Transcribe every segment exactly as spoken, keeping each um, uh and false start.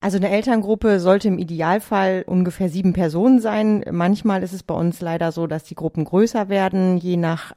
Also eine Elterngruppe sollte im Idealfall ungefähr sieben Personen sein. Manchmal ist es bei uns leider so, dass die Gruppen größer werden, je nach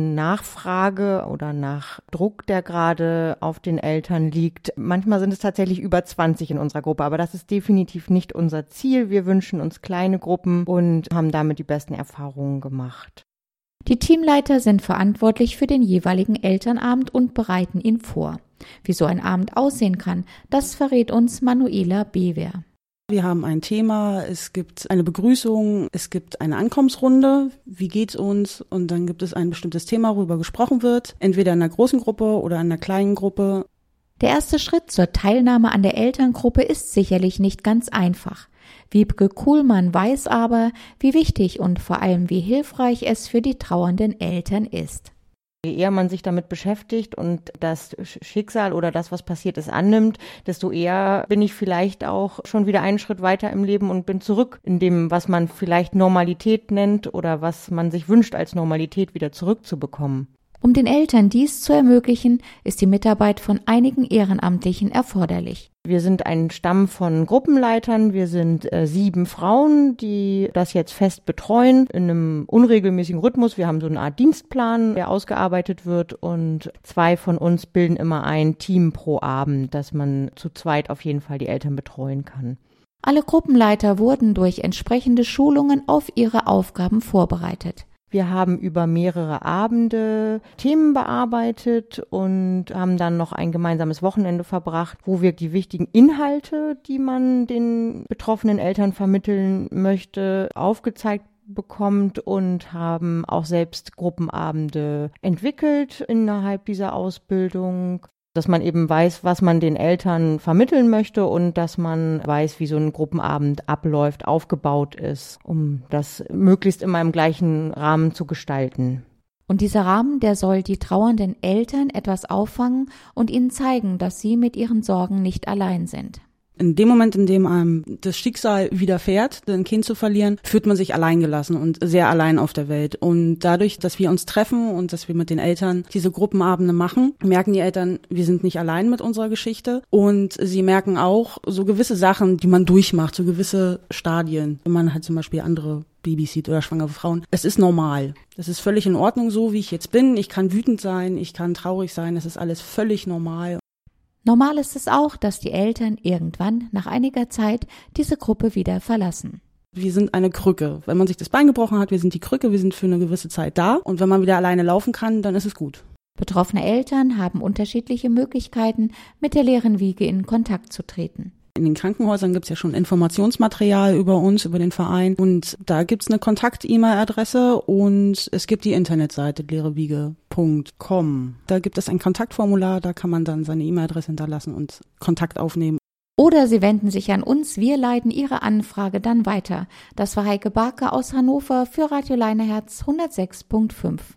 Nachfrage oder nach Druck, der gerade auf den Eltern liegt. Manchmal sind es tatsächlich über zwanzig in unserer Gruppe, aber das ist definitiv nicht unser Ziel. Wir wünschen uns kleine Gruppen und haben damit die besten Erfahrungen gemacht. Die Teamleiter sind verantwortlich für den jeweiligen Elternabend und bereiten ihn vor. Wie so ein Abend aussehen kann, das verrät uns Manuela Bewer. Wir haben ein Thema, es gibt eine Begrüßung, es gibt eine Ankommensrunde, wie geht's uns, und dann gibt es ein bestimmtes Thema, worüber gesprochen wird, entweder in einer großen Gruppe oder in einer kleinen Gruppe. Der erste Schritt zur Teilnahme an der Elterngruppe ist sicherlich nicht ganz einfach. Wiebke Kuhlmann weiß aber, wie wichtig und vor allem wie hilfreich es für die trauernden Eltern ist. Je eher man sich damit beschäftigt und das Schicksal oder das, was passiert ist, annimmt, desto eher bin ich vielleicht auch schon wieder einen Schritt weiter im Leben und bin zurück in dem, was man vielleicht Normalität nennt oder was man sich wünscht, als Normalität wieder zurückzubekommen. Um den Eltern dies zu ermöglichen, ist die Mitarbeit von einigen Ehrenamtlichen erforderlich. Wir sind ein Stamm von Gruppenleitern. Wir sind äh, sieben Frauen, die das jetzt fest betreuen in einem unregelmäßigen Rhythmus. Wir haben so eine Art Dienstplan, der ausgearbeitet wird, und zwei von uns bilden immer ein Team pro Abend, dass man zu zweit auf jeden Fall die Eltern betreuen kann. Alle Gruppenleiter wurden durch entsprechende Schulungen auf ihre Aufgaben vorbereitet. Wir haben über mehrere Abende Themen bearbeitet und haben dann noch ein gemeinsames Wochenende verbracht, wo wir die wichtigen Inhalte, die man den betroffenen Eltern vermitteln möchte, aufgezeigt bekommt und haben auch selbst Gruppenabende entwickelt innerhalb dieser Ausbildung. Dass man eben weiß, was man den Eltern vermitteln möchte und dass man weiß, wie so ein Gruppenabend abläuft, aufgebaut ist, um das möglichst immer im gleichen Rahmen zu gestalten. Und dieser Rahmen, der soll die trauernden Eltern etwas auffangen und ihnen zeigen, dass sie mit ihren Sorgen nicht allein sind. In dem Moment, in dem einem das Schicksal widerfährt, ein Kind zu verlieren, fühlt man sich alleingelassen und sehr allein auf der Welt. Und dadurch, dass wir uns treffen und dass wir mit den Eltern diese Gruppenabende machen, merken die Eltern, wir sind nicht allein mit unserer Geschichte. Und sie merken auch so gewisse Sachen, die man durchmacht, so gewisse Stadien. Wenn man halt zum Beispiel andere Babys sieht oder schwangere Frauen. Es ist normal. Es ist völlig in Ordnung, so wie ich jetzt bin. Ich kann wütend sein, ich kann traurig sein. Es ist alles völlig normal. Normal ist es auch, dass die Eltern irgendwann nach einiger Zeit diese Gruppe wieder verlassen. Wir sind eine Krücke. Wenn man sich das Bein gebrochen hat, wir sind die Krücke, wir sind für eine gewisse Zeit da. Und wenn man wieder alleine laufen kann, dann ist es gut. Betroffene Eltern haben unterschiedliche Möglichkeiten, mit der leeren Wiege in Kontakt zu treten. In den Krankenhäusern gibt's ja schon Informationsmaterial über uns, über den Verein. Und da gibt's eine Kontakt-E-Mail-Adresse und es gibt die Internetseite leerewiege punkt com. Da gibt es ein Kontaktformular, da kann man dann seine E-Mail-Adresse hinterlassen und Kontakt aufnehmen. Oder Sie wenden sich an uns, wir leiten Ihre Anfrage dann weiter. Das war Heike Barke aus Hannover für Radio Leineherz hundertsechs Komma fünf.